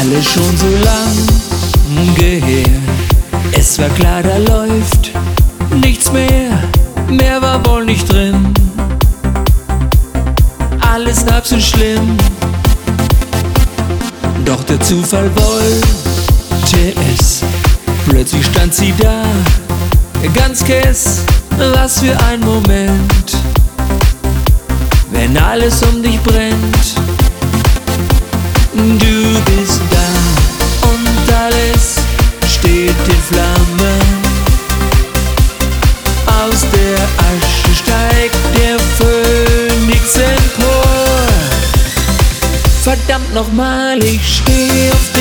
alles schon so lange her. Es war klar, da läuft nichts mehr, mehr war wohl nicht drin. Alles halb so schlimm, doch der Zufall wollte es. Plötzlich stand sie da, ganz kess, was für ein Moment, wenn alles um dich brennt. Du bist da und alles steht in Flammen. Aus der Asche steigt der Phönix empor. Verdammt nochmal, ich steh auf